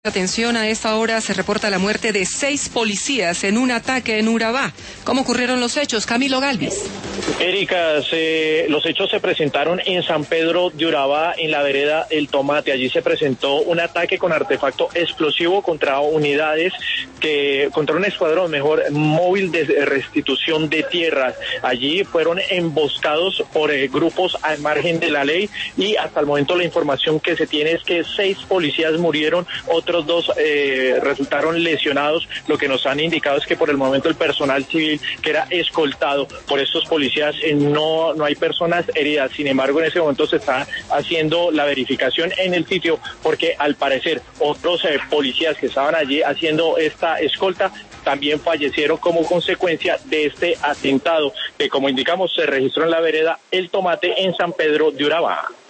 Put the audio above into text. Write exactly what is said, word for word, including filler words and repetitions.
Atención, a esta hora se reporta la muerte de seis policías en un ataque en Urabá. ¿Cómo ocurrieron los hechos? Camilo Galvis. Erika, se, los hechos se presentaron en San Pedro de Urabá, en la vereda El Tomate. Allí se presentó un ataque con artefacto explosivo contra unidades, que contra un escuadrón, mejor, móvil de restitución de tierras. Allí fueron emboscados por eh, grupos al margen de la ley, y hasta el momento la información que se tiene es que seis policías murieron, otros dos eh, resultaron lesionados. Lo que nos han indicado es que por el momento el personal civil que era escoltado por estos policías eh, no, no hay personas heridas. Sin embargo, en ese momento se está haciendo la verificación en el sitio, porque al parecer otros eh, policías que estaban allí haciendo esta escolta también fallecieron como consecuencia de este atentado, que, como indicamos, se registró en la vereda El Tomate en San Pedro de Urabá.